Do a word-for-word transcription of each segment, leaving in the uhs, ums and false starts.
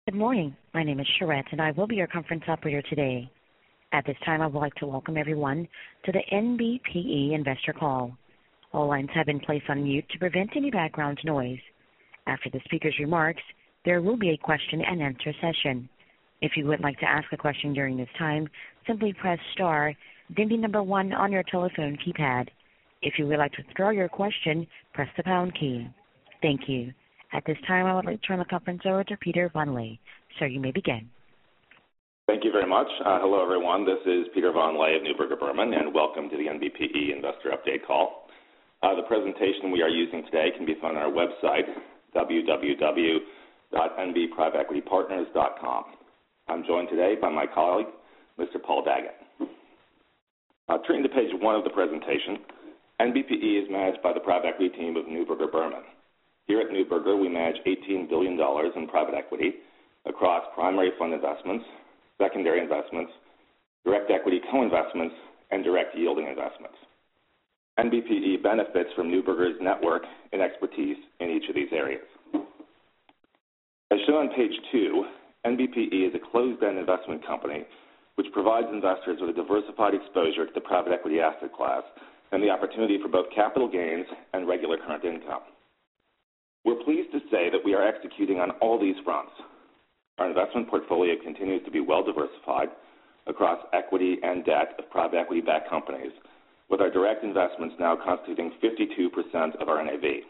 Good morning. My name is Charette, and I will be your conference operator today. At this time, I would like to welcome everyone to the N B P E investor call. All lines have been placed on mute to prevent any background noise. After the speaker's remarks, there will be a question and answer session. If you would like to ask a question during this time, simply press star, then the number one on your telephone keypad. If you would like to withdraw your question, press the pound key. Thank you. At this time, I would like to turn the conference over to Peter Von Lehe. Sir, you may begin. Thank you very much. Uh, hello, everyone. This is Peter Von Lehe of Neuberger Berman, and welcome to the N B P E Investor Update Call. Uh, the presentation we are using today can be found on our website, w w w dot n b private equity partners dot com. I'm joined today by my colleague, Mister Paul Daggett. Uh, turning to page one of the presentation, N B P E is managed by the private equity team of Neuberger Berman. Here at Neuberger, we manage eighteen billion dollars in private equity across primary fund investments, secondary investments, direct equity co-investments, and direct yielding investments. N B P E benefits from Neuberger's network and expertise in each of these areas. As shown on page two, N B P E is a closed-end investment company which provides investors with a diversified exposure to the private equity asset class and the opportunity for both capital gains and regular current income. We're pleased to say that we are executing on all these fronts. Our investment portfolio continues to be well diversified across equity and debt of private equity-backed companies, with our direct investments now constituting fifty-two percent of our N A V.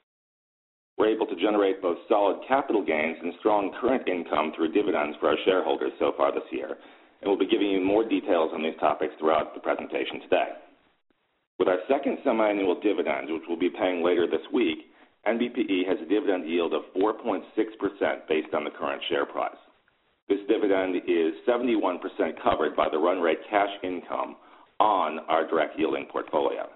We're able to generate both solid capital gains and strong current income through dividends for our shareholders so far this year, and we'll be giving you more details on these topics throughout the presentation today. With our second semiannual dividend, which we'll be paying later this week, N B P E has a dividend yield of four point six percent based on the current share price. This dividend is seventy-one percent covered by the run rate cash income on our direct yielding portfolio.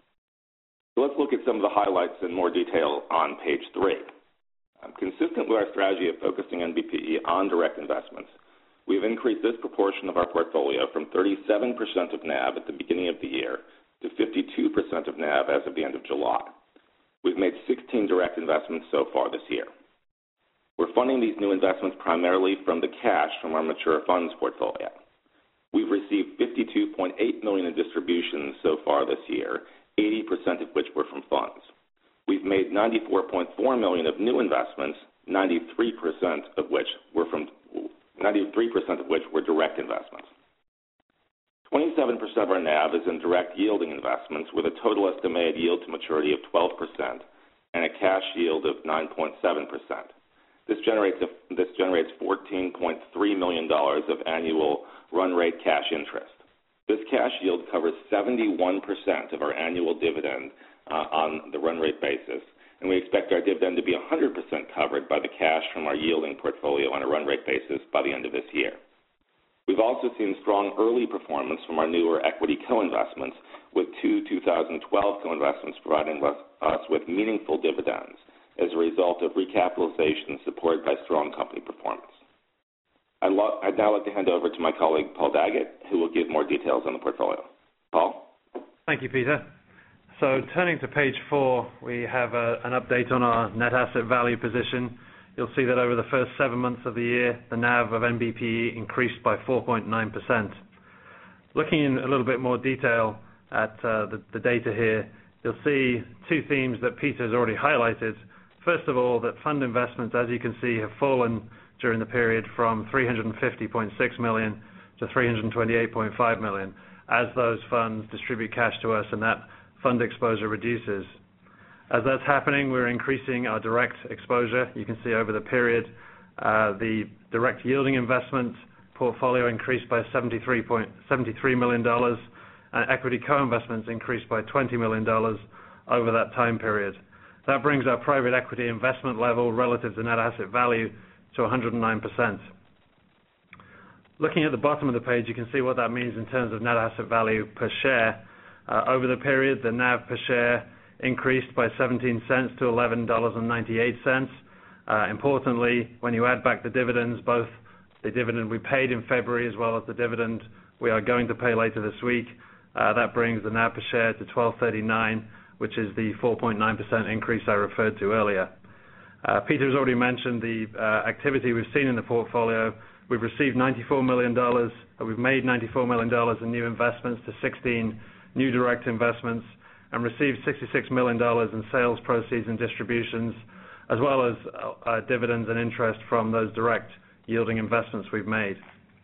So let's look at some of the highlights in more detail on page three. Um, consistent with our strategy of focusing N B P E on direct investments, we've increased this proportion of our portfolio from thirty-seven percent of N A V at the beginning of the year to fifty-two percent of N A V as of the end of July. We've made sixteen direct investments so far this year. We're funding these new investments primarily from the cash from our mature funds portfolio. We've received fifty-two point eight million dollars in distributions so far this year, eighty percent of which were from funds. We've made ninety-four point four million dollars of new investments, ninety-three percent of which were from ninety-three percent of which were direct investments. twenty-seven percent of our N A V is in direct yielding investments with a total estimated yield to maturity of twelve percent and a cash yield of nine point seven percent. This generates, a, this generates fourteen point three million dollars of annual run rate cash interest. This cash yield covers seventy-one percent of our annual dividend uh, on the run rate basis, and we expect our dividend to be one hundred percent covered by the cash from our yielding portfolio on a run rate basis by the end of this year. We've also seen strong early performance from our newer equity co-investments, with two two thousand twelve co-investments providing us with meaningful dividends as a result of recapitalization supported by strong company performance. I'd, lo- I'd now like to hand over to my colleague, Paul Daggett, who will give more details on the portfolio. Paul? Thank you, Peter. So turning to page four, we have a, an update on our net asset value position. You'll see that over the first seven months of the year, the N A V of N B P E increased by four point nine percent. Looking in a little bit more detail at uh, the, the data here, you'll see two themes that Peter has already highlighted. First of all, that fund investments, as you can see, have fallen during the period from three hundred fifty point six million dollars to three hundred twenty-eight point five million dollars as those funds distribute cash to us and that fund exposure reduces. As that's happening, we're increasing our direct exposure. You can see over the period, uh, the direct yielding investment portfolio increased by seventy-three million dollars, and equity co-investments increased by twenty million dollars over that time period. That brings our private equity investment level relative to net asset value to one hundred nine percent. Looking at the bottom of the page, you can see what that means in terms of net asset value per share. Uh, over the period, the N A V per share increased by seventeen cents to eleven dollars and ninety-eight cents. Uh, importantly, when you add back the dividends, both the dividend we paid in February as well as the dividend we are going to pay later this week, uh, that brings the N A V per share to twelve thirty-nine, which is the four point nine percent increase I referred to earlier. Uh, Peter has already mentioned the uh, activity we've seen in the portfolio. We've received ninety-four million dollars, uh, we've made ninety-four million dollars in new investments to sixteen new direct investments, and received sixty-six million dollars in sales proceeds and distributions, as well as uh, dividends and interest from those direct yielding investments we've made.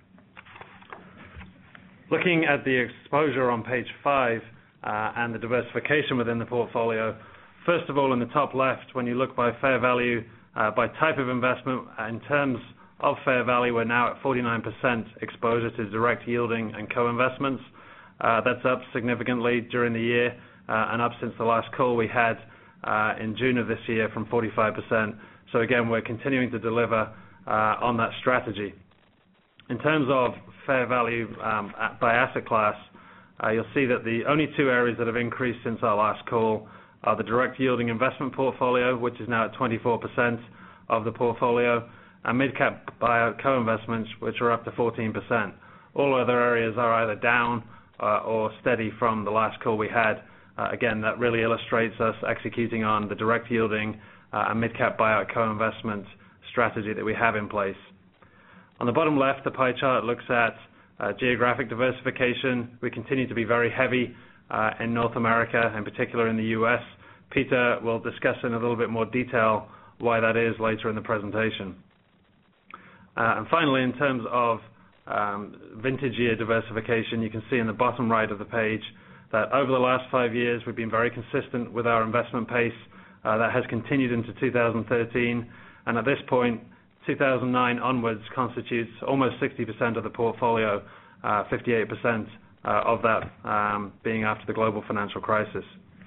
Looking at the exposure on page five uh, and the diversification within the portfolio, first of all, in the top left, when you look by fair value, uh, by type of investment, in terms of fair value, we're now at forty-nine percent exposure to direct yielding and co-investments. Uh, that's up significantly during the year uh, and up since the last call we had uh, in June of this year from forty-five percent. So again, we're continuing to deliver uh, on that strategy. In terms of fair value um, by asset class, uh, you'll see that the only two areas that have increased since our last call are the direct yielding investment portfolio, which is now at twenty-four percent of the portfolio, and mid-cap buyout co-investments, which are up to fourteen percent. All other areas are either down uh, or steady from the last call we had. Uh, again, that really illustrates us executing on the direct yielding uh, and mid-cap buyout co-investment strategy that we have in place. On the bottom left, the pie chart looks at uh, geographic diversification. We continue to be very heavy uh, in North America, in particular in the U S. Peter will discuss in a little bit more detail why that is later in the presentation. Uh, and finally, in terms of um, vintage year diversification, you can see in the bottom right of the page that over the last five years we've been very consistent with our investment pace. Uh, that has continued into two thousand thirteen, and at this point, two thousand nine onwards constitutes almost sixty percent of the portfolio, uh, fifty-eight percent uh, of that um, being after the global financial crisis.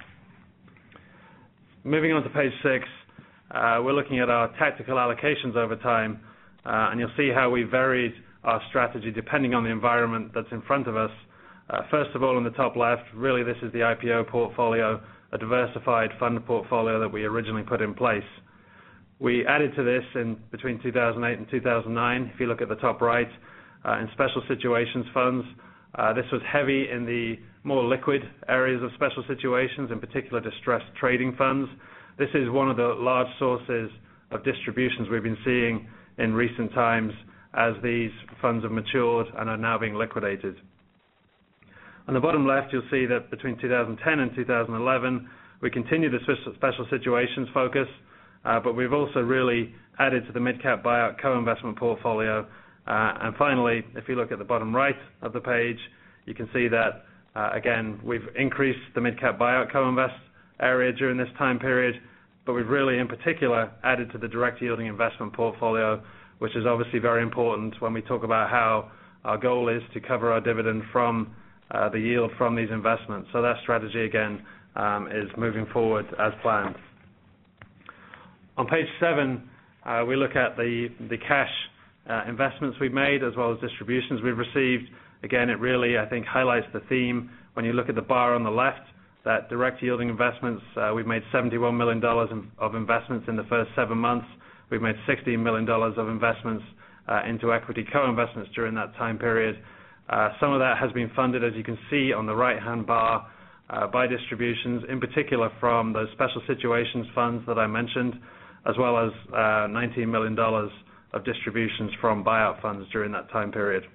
Moving on to page six, uh, we're looking at our tactical allocations over time. Uh, and you'll see how we varied our strategy depending on the environment that's in front of us. Uh, first of all, in the top left, really this is the I P O portfolio, a diversified fund portfolio that we originally put in place. We added to this in between two thousand eight and two thousand nine. If you look at the top right, uh, in special situations funds, uh, this was heavy in the more liquid areas of special situations, in particular distressed trading funds. This is one of the large sources of distributions we've been seeing in recent times as these funds have matured and are now being liquidated. On the bottom left, you'll see that between two thousand ten and two thousand eleven, we continued the special situations focus, uh, but we've also really added to the mid-cap buyout co-investment portfolio. Uh, and finally, if you look at the bottom right of the page, you can see that, uh, again, we've increased the mid-cap buyout co-invest area during this time period, but we've really, in particular, added to the direct yielding investment portfolio, which is obviously very important when we talk about how our goal is to cover our dividend from uh, the yield from these investments. So that strategy, again, um, is moving forward as planned. On page seven, uh, we look at the, the cash uh, investments we've made as well as distributions we've received. Again, it really, I think, highlights the theme when you look at the bar on the left, that direct yielding investments, uh, we've made seventy-one million dollars in, of investments in the first seven months. We've made sixteen million dollars of investments uh, into equity co-investments during that time period. Uh, some of that has been funded, as you can see on the right-hand bar, uh, by distributions, in particular from those special situations funds that I mentioned, as well as uh, nineteen million dollars of distributions from buyout funds during that time period.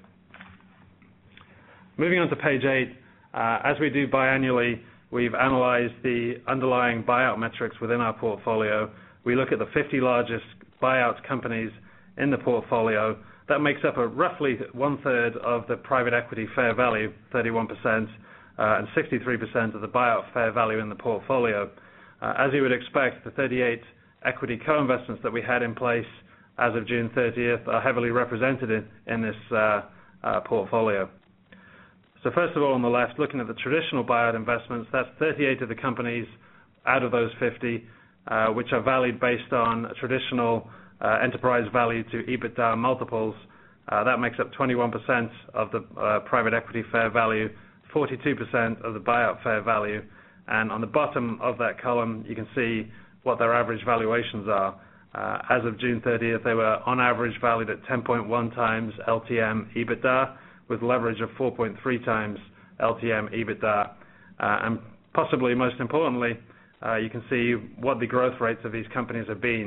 Moving on to page eight, uh, as we do biannually, we've analyzed the underlying buyout metrics within our portfolio. We look at the fifty largest buyout companies in the portfolio. That makes up a roughly one-third of the private equity fair value, thirty-one percent, uh, and sixty-three percent of the buyout fair value in the portfolio. Uh, as you would expect, the thirty-eight equity co-investments that we had in place as of June thirtieth are heavily represented in, in this uh, uh, portfolio. So first of all, on the left, looking at the traditional buyout investments, that's thirty-eight of the companies out of those fifty, uh, which are valued based on a traditional uh, enterprise value to EBITDA multiples. Uh, that makes up twenty-one percent of the uh, private equity fair value, forty-two percent of the buyout fair value, and on the bottom of that column, you can see what their average valuations are. Uh, as of June thirtieth, they were on average valued at ten point one times L T M EBITDA, with leverage of four point three times L T M EBITDA. Uh, and possibly most importantly, uh, you can see what the growth rates of these companies have been.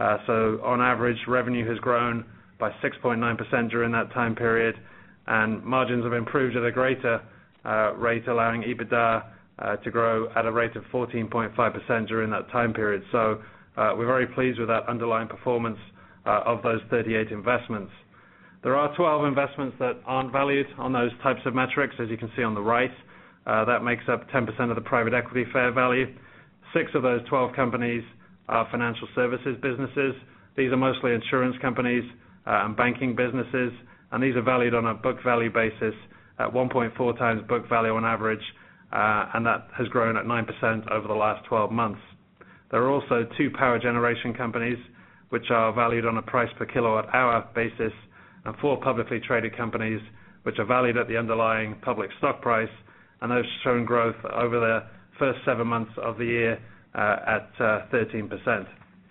Uh, so on average, revenue has grown by six point nine percent during that time period, and margins have improved at a greater uh, rate, allowing EBITDA uh, to grow at a rate of fourteen point five percent during that time period. So uh, we're very pleased with that underlying performance uh, of those thirty-eight investments. There are twelve investments that aren't valued on those types of metrics, as you can see on the right. Uh, that makes up ten percent of the private equity fair value. Six of those twelve companies are financial services businesses. These are mostly insurance companies uh, and banking businesses, and these are valued on a book value basis at one point four times book value on average, uh, and that has grown at nine percent over the last twelve months. There are also two power generation companies, which are valued on a price per kilowatt hour basis, and four publicly traded companies, which are valued at the underlying public stock price, and those shown growth over the first seven months of the year uh, at uh, thirteen percent.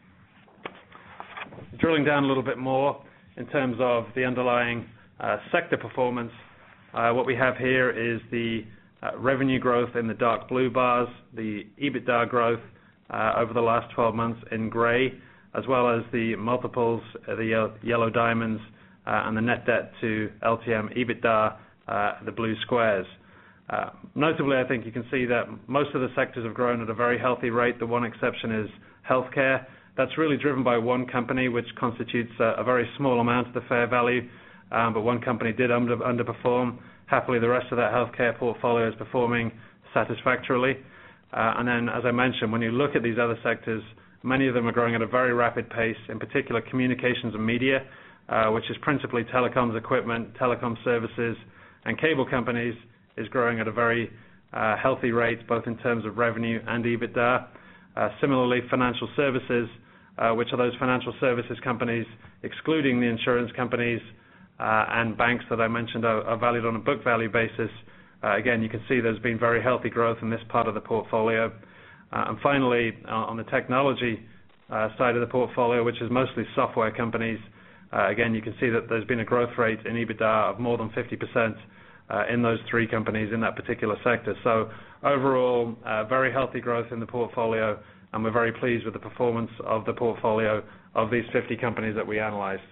Drilling down a little bit more in terms of the underlying uh, sector performance, uh, what we have here is the uh, revenue growth in the dark blue bars, the EBITDA growth uh, over the last twelve months in gray, as well as the multiples, uh, the yellow diamonds, uh, and the net debt to L T M EBITDA, uh, the blue squares. Uh, notably, I think you can see that most of the sectors have grown at a very healthy rate. The one exception is healthcare. That's really driven by one company, which constitutes a, a very small amount of the fair value, um, but one company did under, underperform. Happily, the rest of that healthcare portfolio is performing satisfactorily. Uh, and then, as I mentioned, when you look at these other sectors, many of them are growing at a very rapid pace, in particular communications and media, uh, which is principally telecoms equipment, telecom services, and cable companies, is growing at a very uh, healthy rate, both in terms of revenue and EBITDA. Uh, similarly, financial services, uh, which are those financial services companies, excluding the insurance companies uh, and banks that I mentioned, are, are valued on a book value basis. Uh, again, you can see there's been very healthy growth in this part of the portfolio. Uh, and finally, uh, on the technology uh, side of the portfolio, which is mostly software companies, uh, again, you can see that there's been a growth rate in EBITDA of more than fifty percent Uh, in those three companies in that particular sector. So overall, uh, very healthy growth in the portfolio, and we're very pleased with the performance of the portfolio of these fifty companies that we analyzed.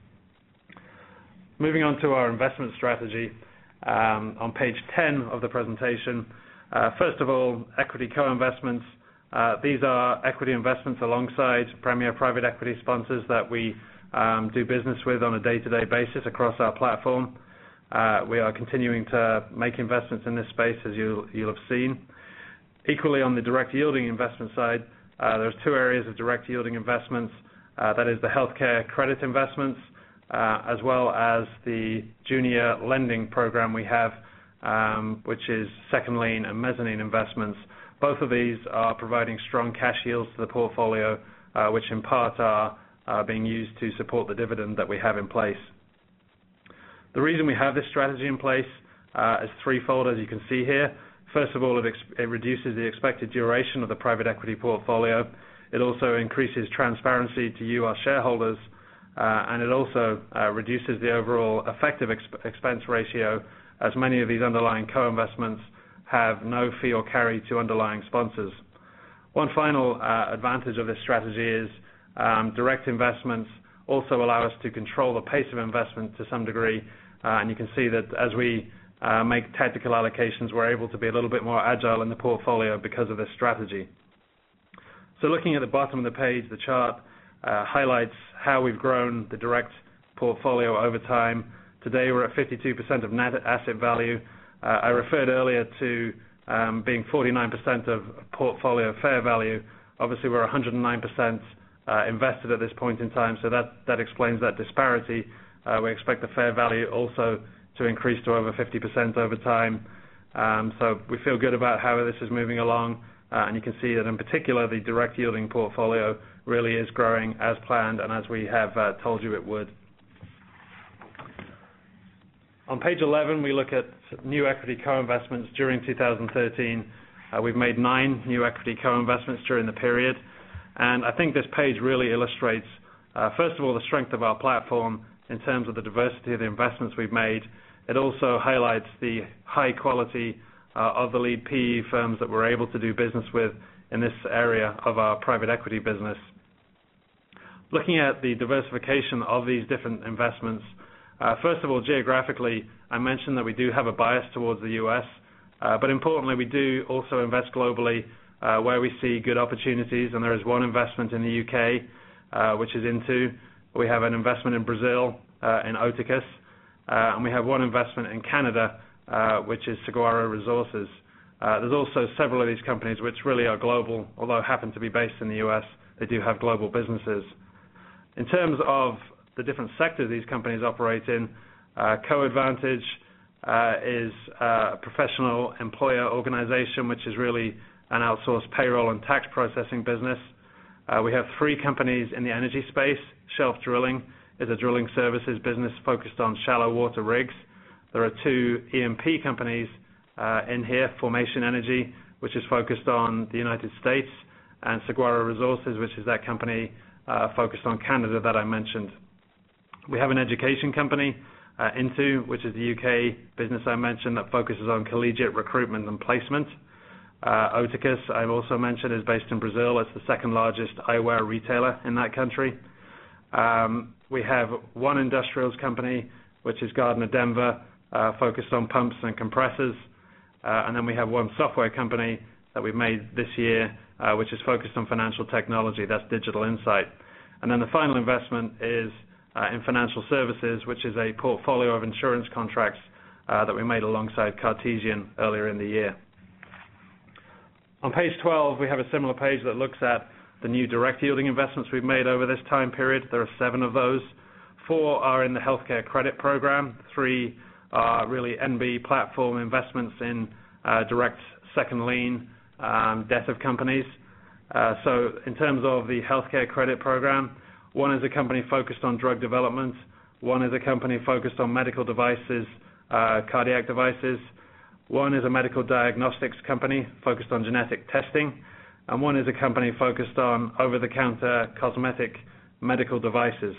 Moving on to our investment strategy, um, on page ten of the presentation, uh, first of all, equity co-investments. Uh, these are equity investments alongside premier private equity sponsors that we um, do business with on a day-to-day basis across our platform. Uh, we are continuing to make investments in this space, as you, you'll have seen. Equally, on the direct yielding investment side, uh, there's two areas of direct yielding investments. Uh, that is the healthcare credit investments, uh, as well as the junior lending program we have, um, which is second lien and mezzanine investments. Both of these are providing strong cash yields to the portfolio, uh, which in part are uh, being used to support the dividend that we have in place. The reason we have this strategy in place uh, is threefold, as you can see here. First of all, it, it reduces the expected duration of the private equity portfolio. It also increases transparency to you, our shareholders, uh, and it also uh, reduces the overall effective exp expense ratio, as many of these underlying co-investments have no fee or carry to underlying sponsors. One final uh, advantage of this strategy is um, direct investments also allow us to control the pace of investment to some degree, uh, and you can see that as we uh, make tactical allocations, we're able to be a little bit more agile in the portfolio because of this strategy. So looking at the bottom of the page, the chart uh, highlights how we've grown the direct portfolio over time. Today we're at fifty-two percent of net asset value. Uh, I referred earlier to um, being forty-nine percent of portfolio fair value. Obviously we're one hundred nine percent Uh, invested at this point in time, so that, that explains that disparity. Uh, we expect the fair value also to increase to over fifty percent over time. Um, so we feel good about how this is moving along, uh, and you can see that in particular the direct yielding portfolio really is growing as planned and as we have uh, told you it would. On page eleven, we look at new equity co-investments during two thousand thirteen. Uh, we've made nine new equity co-investments during the period. And I think this page really illustrates, uh, first of all, the strength of our platform in terms of the diversity of the investments we've made. It also highlights the high quality uh, of the lead P E firms that we're able to do business with in this area of our private equity business. Looking at the diversification of these different investments, uh, first of all, geographically, I mentioned that we do have a bias towards the U S, uh, but importantly, we do also invest globally uh, where we see good opportunities, and there is one investment in the U K, uh, which is Into. We have an investment in Brazil, uh, in Oticus, uh, and we have one investment in Canada, uh, which is Saguaro Resources. Uh, there's also several of these companies which really are global, although happen to be based in the U S. They do have global businesses. In terms of the different sectors these companies operate in, uh, CoAdvantage uh, is a professional employer organization, which is really an outsourced payroll and tax processing business. Uh, we have three companies in the energy space. Shelf Drilling is a drilling services business focused on shallow water rigs. There are two E M P companies uh, in here, Formation Energy, which is focused on the United States, and Saguaro Resources, which is that company uh, focused on Canada that I mentioned. We have an education company, uh, Into, which is the U K business I mentioned that focuses on collegiate recruitment and placement. Uh, Oticus, I've also mentioned, is based in Brazil. It's the second largest eyewear retailer in that country. Um, we have one industrials company, which is Gardner Denver, uh, focused on pumps and compressors. Uh, and then we have one software company that we've made this year, uh, which is focused on financial technology. That's Digital Insight. And then the final investment is uh, in financial services, which is a portfolio of insurance contracts uh, that we made alongside Cartesian earlier in the year. On page twelve, we have a similar page that looks at the new direct yielding investments we've made over this time period. There are seven of those. Four are in the healthcare credit program. Three are really N B platform investments in uh, direct second lien um, debt of companies. Uh, so in terms of the healthcare credit program, one is a company focused on drug development. One is a company focused on medical devices, uh, cardiac devices. One is a medical diagnostics company focused on genetic testing, and one is a company focused on over-the-counter cosmetic medical devices.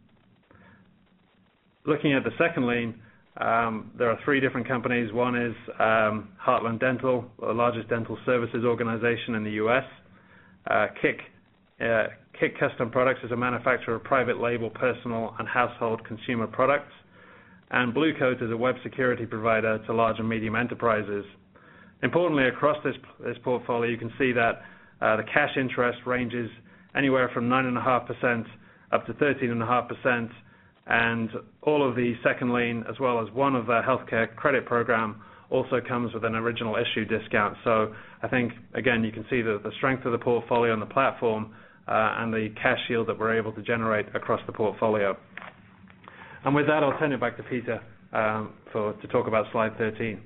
Looking at the second lien, um, there are three different companies. One is um, Heartland Dental, the largest dental services organization in the U S. Uh, Kick, uh, Kick Custom Products is a manufacturer of private label personal and household consumer products. And Blue Coat is a web security provider to large and medium enterprises. Importantly, across this, this portfolio, you can see that uh, the cash interest ranges anywhere from nine point five percent up to thirteen point five percent, and all of the second lien, as well as one of the healthcare credit program, also comes with an original issue discount. So I think, again, you can see the, the strength of the portfolio and the platform uh, and the cash yield that we're able to generate across the portfolio. And with that, I'll turn it back to Peter um, for, to talk about slide thirteen.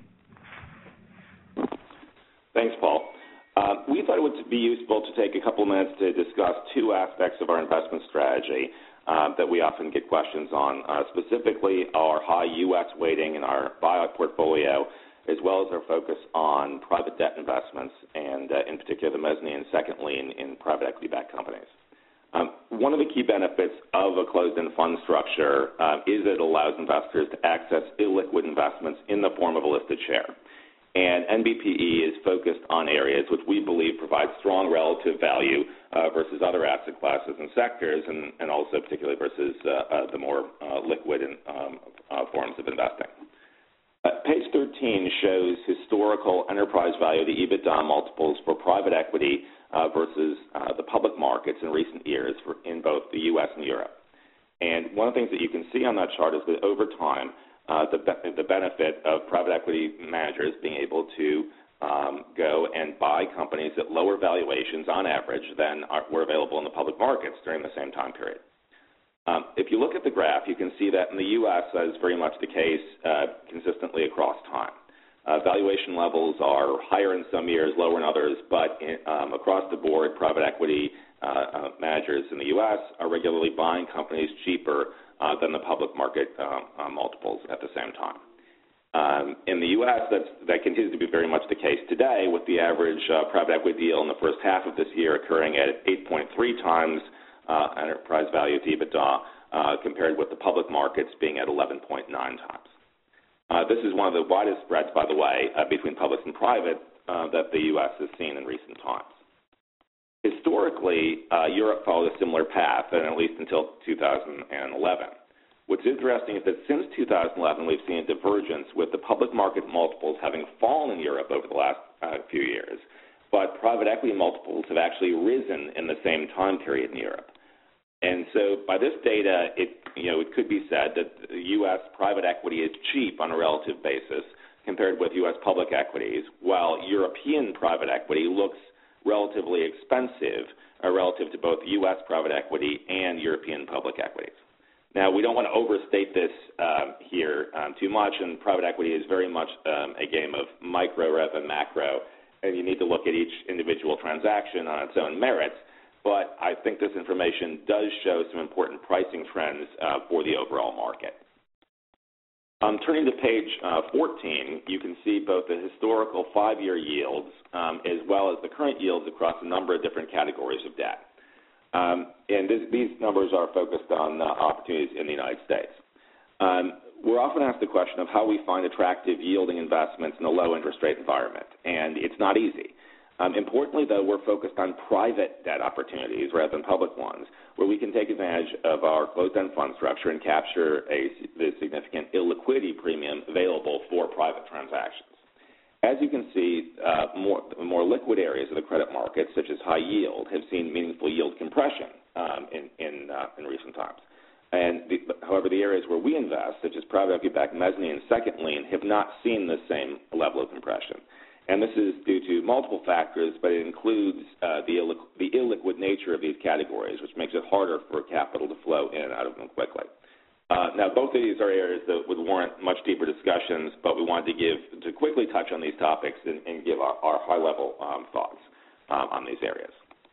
Thanks, Paul. Uh, we thought it would be useful to take a couple minutes to discuss two aspects of our investment strategy uh, that we often get questions on, uh, specifically our high U S weighting in our buyout portfolio, as well as our focus on private debt investments, and uh, in particular the mezzanine and second lien in private equity-backed companies. Um, one of the key benefits of a closed-end fund structure uh, is that it allows investors to access illiquid investments in the form of a listed share. And N B P E is focused on areas which we believe provide strong relative value uh, versus other asset classes and sectors, and, and also particularly versus uh, uh, the more uh, liquid and, um, uh, forms of investing. Uh, page thirteen shows historical enterprise value, the EBITDA multiples for private equity uh, versus uh, the public markets in recent years for, in both the U S and Europe. And one of the things that you can see on that chart is that over time, uh, the, be- the benefit of private equity managers being able to um, go and buy companies at lower valuations on average than are, were available in the public markets during the same time period. Um, if you look at the graph, you can see that in the U S, that is very much the case uh, consistently across time. Uh, valuation levels are higher in some years, lower in others, but in, um, across the board, private equity uh, uh, managers in the U S are regularly buying companies cheaper uh, than the public market uh, uh, multiples at the same time. Um, in the U S, that's, that continues to be very much the case today, with the average uh, private equity deal in the first half of this year occurring at eight point three times uh, enterprise value to EBITDA, uh, compared with the public markets being at eleven point nine times. Uh, this is one of the widest spreads, by the way, uh, between public and private uh, that the U S has seen in recent times. Historically, historically, uh, Europe followed a similar path, and at least until two thousand eleven. What's interesting is that since two thousand eleven, we've seen a divergence with the public market multiples having fallen in Europe over the last uh, few years, but private equity multiples have actually risen in the same time period in Europe. And so by this data, it, you know, it could be said that U S private equity is cheap on a relative basis compared with U S public equities, while European private equity looks relatively expensive uh, relative to both U S private equity and European public equities. Now, we don't want to overstate this um, here um, too much, and private equity is very much um, a game of micro rather than macro, and you need to look at each individual transaction on its own merits. But I think this information does show some important pricing trends uh, for the overall market. Um, turning to page uh, fourteen, you can see both the historical five-year yields um, as well as the current yields across a number of different categories of debt. Um, and this, these numbers are focused on uh, opportunities in the United States. Um, we're often asked the question of how we find attractive yielding investments in a low interest rate environment, and it's not easy. Um, importantly, though, we're focused on private debt opportunities rather than public ones, where we can take advantage of our closed-end fund structure and capture a, the significant illiquidity premium available for private transactions. As you can see, uh, more, more liquid areas of the credit market, such as high yield, have seen meaningful yield compression um, in, in, uh, in recent times. And the, however, the areas where we invest, such as private equity-backed mezzanine and second lien, have not seen the same level of compression. And this is due to multiple factors, but it includes uh, the, illiqu- the illiquid nature of these categories, which makes it harder for capital to flow in and out of them quickly. Uh, now, both of these are areas that would warrant much deeper discussions, but we wanted to give to quickly touch on these topics and, and give our, our high-level um, thoughts um, on these areas.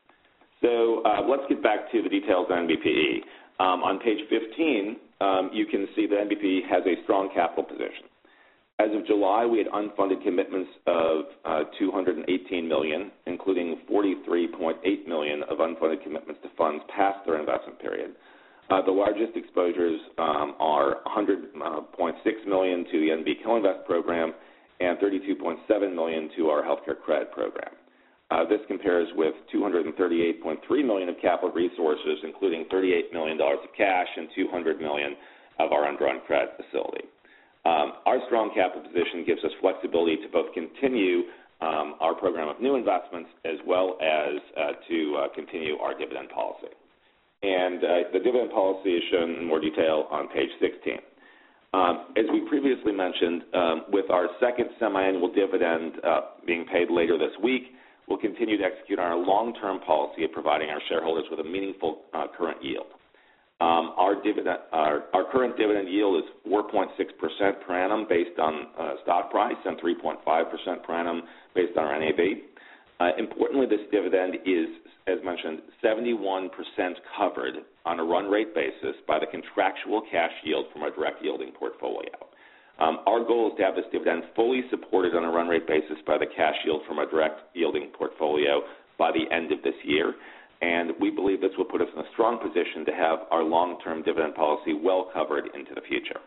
So uh, let's get back to the details on N B P E. Um, on page fifteen, um, you can see that N B P E has a strong capital position. As of July, we had unfunded commitments of uh, two hundred eighteen million dollars, including forty-three point eight million dollars of unfunded commitments to funds past their investment period. Uh, the largest exposures um, are one hundred point six million dollars to the N B Co-Invest program and thirty-two point seven million dollars to our healthcare credit program. Uh, this compares with two hundred thirty-eight point three million dollars of capital resources, including thirty-eight million dollars of cash and two hundred million dollars of our undrawn credit facility. Um, our strong capital position gives us flexibility to both continue um, our program of new investments as well as uh, to uh, continue our dividend policy. And uh, the dividend policy is shown in more detail on page sixteen. Um, as we previously mentioned, um, with our second semiannual dividend uh, being paid later this week, we'll continue to execute on our long-term policy of providing our shareholders with a meaningful uh, current yield. Um, our, dividend, our, our current dividend yield is four point six percent per annum based on uh, stock price and three point five percent per annum based on our N A V. Uh, importantly, this dividend is, as mentioned, seventy-one percent covered on a run rate basis by the contractual cash yield from our direct yielding portfolio. Um, our goal is to have this dividend fully supported on a run rate basis by the cash yield from our direct yielding portfolio by the end of this year. And we believe this will put us in a strong position to have our long-term dividend policy well covered into the future.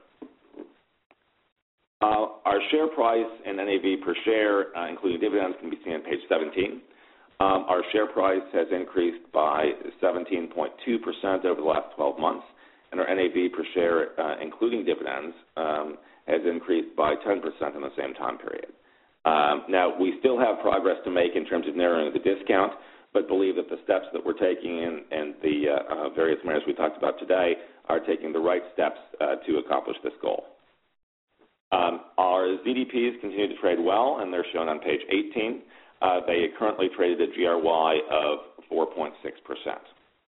Uh, our share price and N A V per share, uh, including dividends, can be seen on page seventeen. Um, our share price has increased by seventeen point two percent over the last twelve months, and our N A V per share, uh, including dividends, um, has increased by ten percent in the same time period. Um, now, we still have progress to make in terms of narrowing the discount, but believe that the steps that we're taking and, and the uh, uh, various measures we talked about today are taking the right steps uh, to accomplish this goal. Um, our Z D Ps continue to trade well, and they're shown on page eighteen. Uh, they currently traded a G R Y of four point six percent.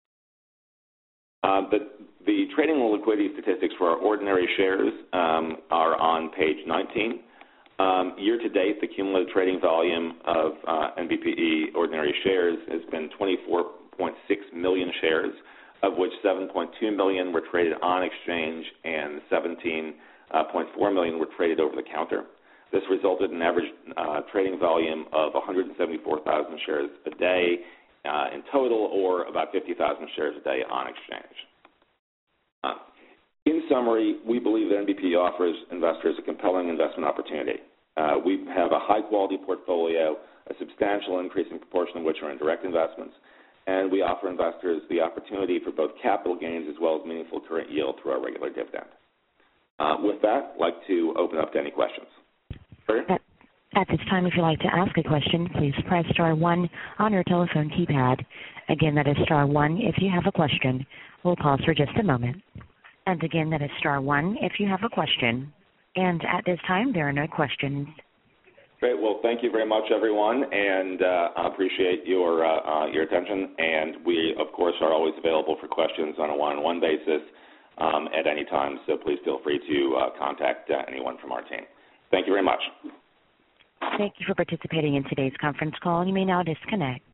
Uh, the, the trading and liquidity statistics for our ordinary shares um, are on page nineteen. Um, year to date, the cumulative trading volume of uh, N B P E ordinary shares has been twenty-four point six million shares, of which seven point two million were traded on exchange and seventeen point four million were traded over the counter. This resulted in an average uh, trading volume of one hundred seventy-four thousand shares a day uh, in total, or about fifty thousand shares a day on exchange. Uh, in summary, we believe that N B P E offers investors a compelling investment opportunity. Uh, we have a high-quality portfolio, a substantial increasing proportion of which are in direct investments, and we offer investors the opportunity for both capital gains as well as meaningful current yield through our regular dividend. Uh, with that, I'd like to open up to any questions. At, at this time, if you'd like to ask a question, please press star one on your telephone keypad. Again, that is star one if you have a question. We'll pause for just a moment. And again, that is star one if you have a question. And at this time, there are no questions. Great. Well, thank you very much, everyone, and uh, I appreciate your uh, uh, your attention. And we, of course, are always available for questions on a one-on-one basis um, at any time, so please feel free to uh, contact uh, anyone from our team. Thank you very much. Thank you for participating in today's conference call. You may now disconnect.